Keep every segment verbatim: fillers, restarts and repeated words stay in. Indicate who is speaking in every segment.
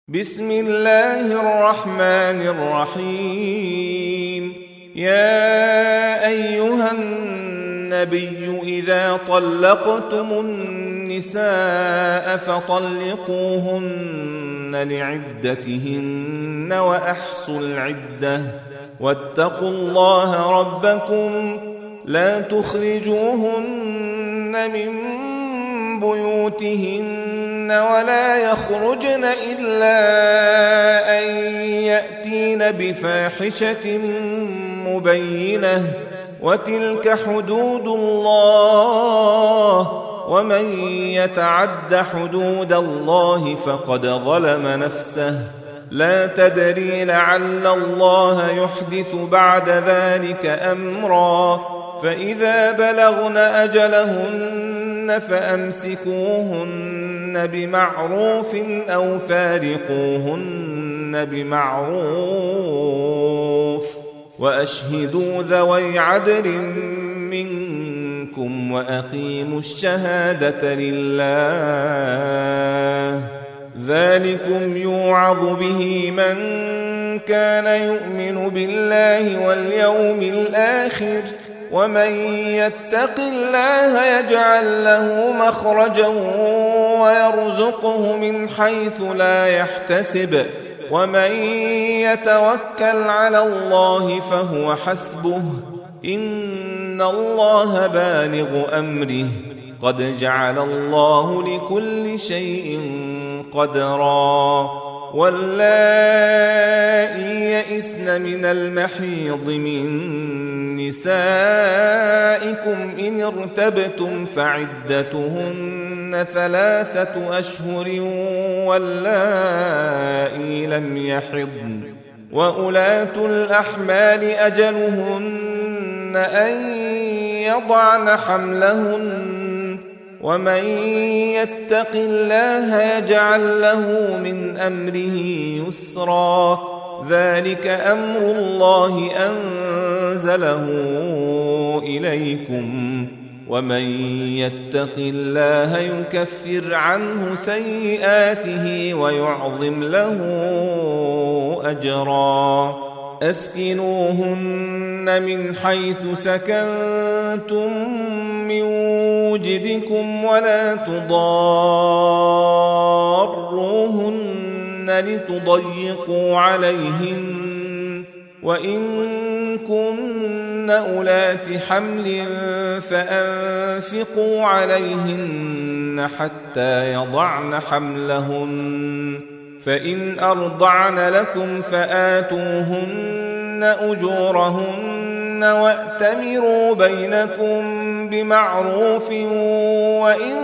Speaker 1: بسم الله الرحمن الرحيم. يا أيها النبي إذا طلقتم النساء فطلقوهن لعدتهن وأحصوا العدة واتقوا الله ربكم لا تخرجوهن من بيوتهن ولا يخرجن إلا أن يأتين بفاحشة مبينة وتلك حدود الله ومن يتعد حدود الله فقد ظلم نفسه لا تدري لعل الله يحدث بعد ذلك أمرا فإذا بلغن أجلهن فأمسكوهن بمعروف أو فارقوهن بمعروف وأشهدوا ذوي عدل منكم وأقيموا الشهادة لله ذلكم يوعظ به من كان يؤمن بالله واليوم الآخر ومن يتق الله يجعل له مخرجا ويرزقه من حيث لا يحتسب ومن يتوكل على الله فهو حسبه إن الله بالغ أمره قد جعل الله لكل شيء قدرا واللائي يئسن من المحيض من نسائكم إن ارتبتم فعدتهن ثلاثة أشهر واللائي لم يحضن وأولاة الأحمال أجلهن أن يضعن حملهن ومن يتق الله يجعل له من أمره يسرا ذلك أمر الله أنزله إليكم ومن يتق الله يكفر عنه سيئاته ويعظم له أجرا أسكنوهن من حيث سكنتم من وجدكم ولا تضاروهن لتضيقوا عليهن وإن كن أولات حمل فأنفقوا عليهن حتى يضعن حملهن فإن أرضعن لكم فآتوهن أجورهن وأتمروا بينكم بمعروف وإن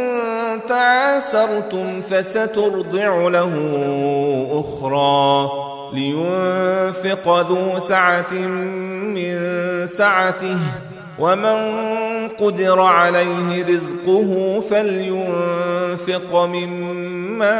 Speaker 1: تعاسرتم فسترضع له أخرى لينفق ذو سعة من سعته ومن قدر عليه رزقه فلينفق مما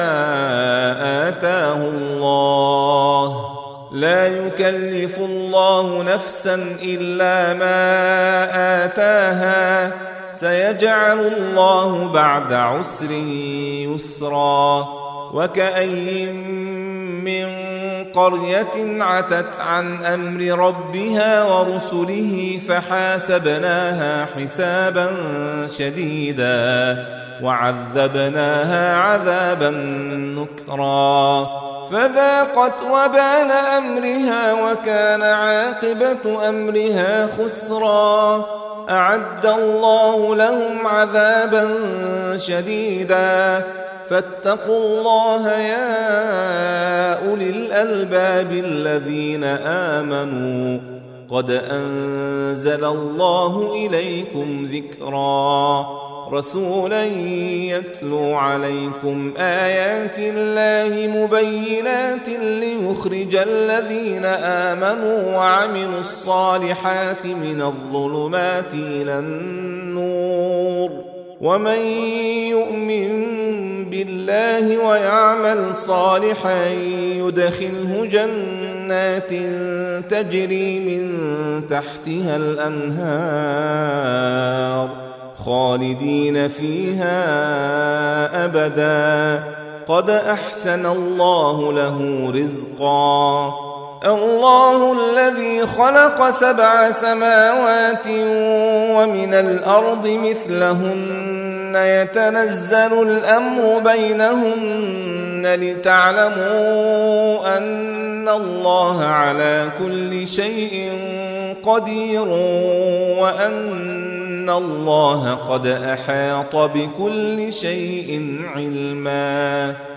Speaker 1: آتاه الله لا يكلف الله نفسا إلا ما آتاها سيجعل الله بعد عسر يسرا وكأي من قرية عتت عن أمر ربها ورسله فحاسبناها حسابا شديدا وعذبناها عذابا نكرا فذاقت وبال أمرها وكان عاقبة أمرها خسرا أعد الله لهم عذابا شديدا فاتقوا الله يا أولي الألباب الذين آمنوا قد أنزل الله إليكم ذكرا رسولا يتلو عليكم آيات الله مبينات ليخرج الذين آمنوا وعملوا الصالحات من الظلمات إلى النور ومن يؤمن بالله ويعمل صالحا يدخله جنات تجري من تحتها الأنهار خالدين فيها أبدا قد أحسن الله له رزقا الله الذي خلق سبع سماوات ومن الأرض مثلهن يتنزل الأمر بينهن لتعلموا أن الله على كل شيء قدير وأن الله قد أحاط بكل شيء علما